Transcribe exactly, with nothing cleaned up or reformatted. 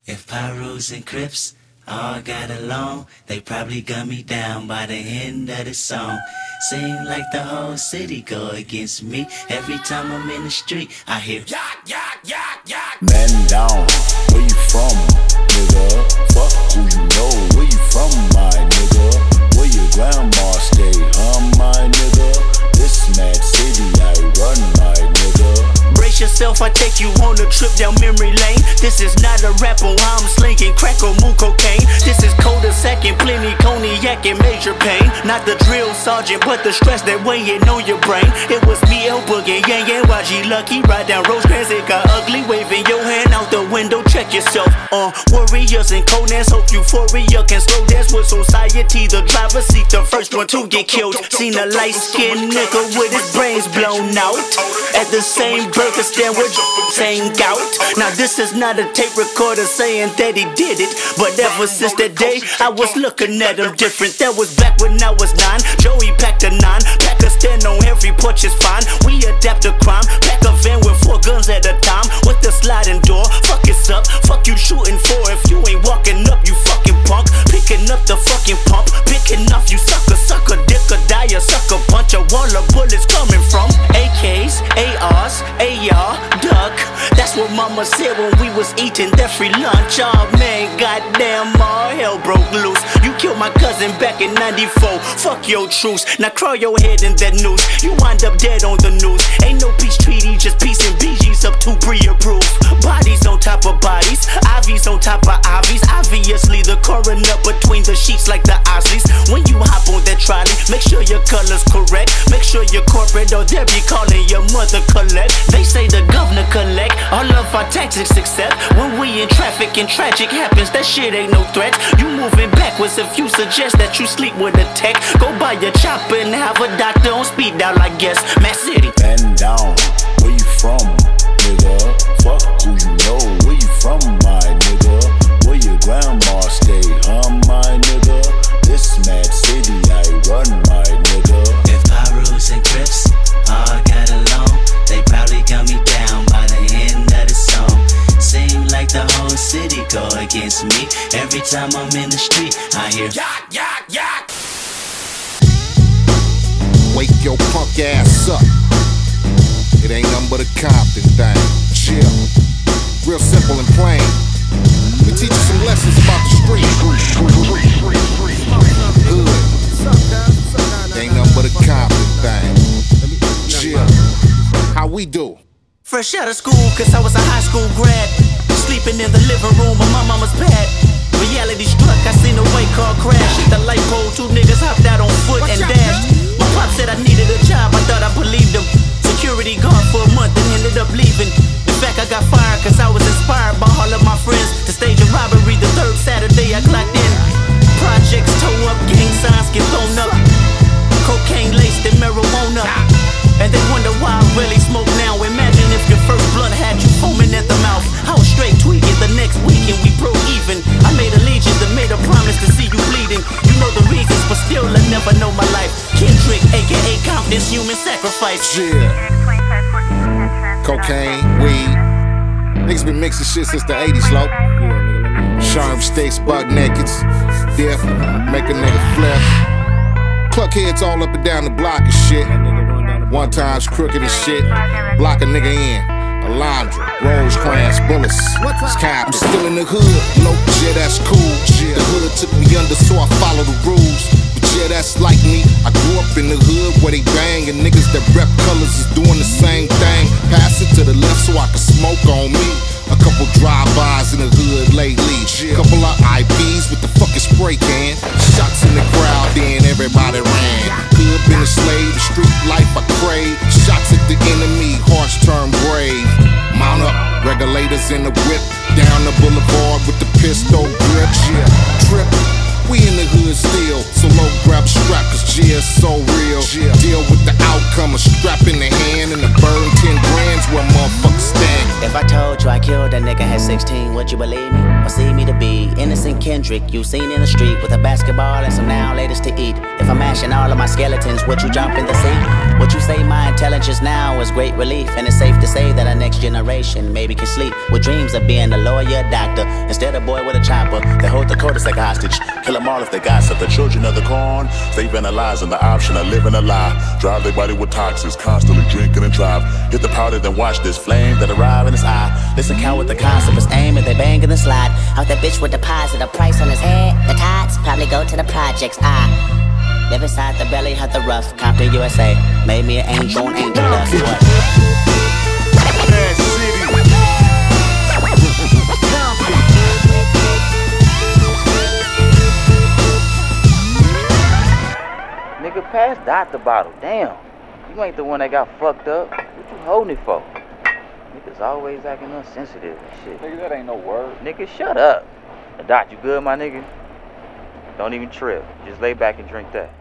If Pyrus and Crips all got along, they probably gun me down by the end of the song. Seem like the whole city go against me. Every time I'm in the street, I hear yak, yak, yak, yak. Man down, where you from, nigga? Fuck who you know, where you from, my nigga? Where your grandma stay, huh, my nigga? This mad city I run, my nigga. Brace yourself, I take you on a trip down memory lane. This is not a rapper, I'm slinging crack or moon cocaine. This is cul-de-sac and plenty cognac and major pain. Not the drill sergeant, but the stress that weighing on your brain. It was me, El Boogie, Yang Yang, Y G Lucky. Ride down Rosecrans, it got ugly. Waving your hand out the window, check yourself. Uh, warriors and Conans, hope euphoria can slow dance with society. The driver seat, the first one to get killed. Seen a light-skinned nigga with his brains blown out at the same burger stand with same gout. Now this is not a tape recorder saying that he did it, but ever since that day I was looking at him different. That was back when I was nine. Joey packed a nine, pack a stand on every porch is fine. We adapt to crime, pack a van with four guns at a time with the sliding door. Fuck it's up, fuck you shooting for. If you ain't walking up, you fucking punk. Picking up the fucking pump, picking off you sucker, sucker, dick or die, a sucker punch. A wall of bullets coming from A Ks, A Rs, A R, duck. That's what mama said when we was eating that free lunch. Oh man, goddamn, all hell broke loose. You killed my cousin back in ninety-four. Fuck your truce. Now crawl your head in that noose. You wind up dead on the news. Ain't no peace treaty, just peace and B Gs up to pre-approved. Bodies on top of bodies, I Vs on top of I Vs. Obviously the coroner between the sheets like the Osleys. When you hop on that trolley, make sure your color's correct. Make sure you're corporate or they'll be calling your mother collect. They say the governor collect all of our taxes except when we in traffic and tragic happens. That shit ain't no threat. You moving backwards if you suggest that you sleep with a tech. Go buy your chopper and have a doctor on speed dial, I guess. Mad City. Man down, where you from, nigga? Fuck who you know, where you from, my nigga? Where your grandma stay, huh, my nigga? This mad city I run, my nigga. If Pyrus and Crips all got along, they probably gun me down by the end of the song. Seem like the whole city go against me. Every time I'm in the street, I hear yak, yak, yak. Wake your punk ass up. It ain't nothing but a Compton thing. Chill. Real simple and plain. We teach you some lessons about the street. Hood. It ain't nothing but a Compton thing. Chill. How we do? Fresh out of school, cause I was a high school grad. Sleeping in the living room of my mama's pad. Reality struck, I seen a white car crash. Hit the light pole, two niggas hopped out on foot and dashed. My pop said I needed a job, I thought I believed him. Security guard for a month and ended up leaving. In fact, I got fired cause I was inspired by all of my friends to stage a robbery the third Saturday I clocked in. Projects toe up, gang signs get thrown up. Cocaine laced in marijuana. And they wonder why I really smoke now. Imagine if your first blunt had you foaming at the mouth. I was straight tweaking the next weekend, we broke even. I made allegiance and made a promise to see you bleeding. You know the reasons, but still I never know my life. Kendrick, aka Compton's human sacrifice. Yeah. Cocaine, weed. Niggas been mixing shit since the eighties, low. Sharp stakes, buck nakeds. Death, make a nigga flip. Cluck heads all up and down the block and shit. One time's crooked as shit. Block a nigga in. Alondra, Rosecrans, bullets. I'm still in the hood. Low, yeah, that's cool. The hood took me under, so I follow the rules. But yeah, that's like me. I grew up in the hood where they bang, and niggas that rep colors is doing the same thing. Pass it to the left so I can smoke on me. A couple drive-bys in the hood lately. Couple of I Ps with the fucking spray can. Shots in the crowd, then everybody ran. Hood been a slave, the street life I crave. Shots at the enemy, hearts turn brave. Mount up, regulators in the whip. Down the boulevard with the pistol grip. Yeah, trip. We in the hood still, so low grab strap, cause yeah, it's so real. Deal with the outcome, a strap in the hand and a burn ten grands where motherfuckers stand. If I told you I killed that nigga at sixteen, would you believe me? Or see me to be innocent Kendrick you seen in the street with a basketball and some now latest to eat? If I'm mashing all of my skeletons, would you jump in the sea? Would you say my intelligence now is great relief? And it's safe to say that a nigga next generation maybe can sleep with dreams of being a lawyer, doctor, instead of boy with a chopper. They hold the cul-de-sac hostage, kill them all if they gossip. The children of the corn, stay vandalizing the option of living a lie. Drive their body with toxins, constantly drinking and drive. Hit the powder, then watch this flame that arrive in his eye. Listen, count with the concept is aim and they bang in the slide. Out that bitch would deposit a price on his head. The tots probably go to the projects. I live inside the belly of the rough. Compton, U S A, made me an angel, an angel dust. What? Bad City. Nigga, pass Dot the bottle. Damn. You ain't the one that got fucked up. What you holding it for? Niggas always acting unsensitive and shit. Nigga, that ain't no word. Nigga, shut up. Dot, you good, my nigga? Don't even trip. Just lay back and drink that.